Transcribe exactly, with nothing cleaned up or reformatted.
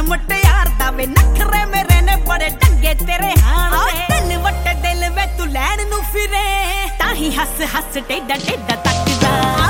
ਮੁਟਿਆਰ ਦਾ ਵੇ ਨਖਰੇ ਮੇਰੇ ਨੇ ਬੜੇ ਢੰਗੇ ਤੇਰੇ ਹਾਣ ਦੇ ਦਿਲ ਵੱਟੇ ਦਿਲ ਵੇ ਤੂੰ ਲੈਣ ਨੂੰ ਫਿਰੇ ਤਾਂ ਹੀ ਹੱਸ ਹੱਸ ਟੇਡਾ ਟੇਡਾ ਤੱਕਦਾ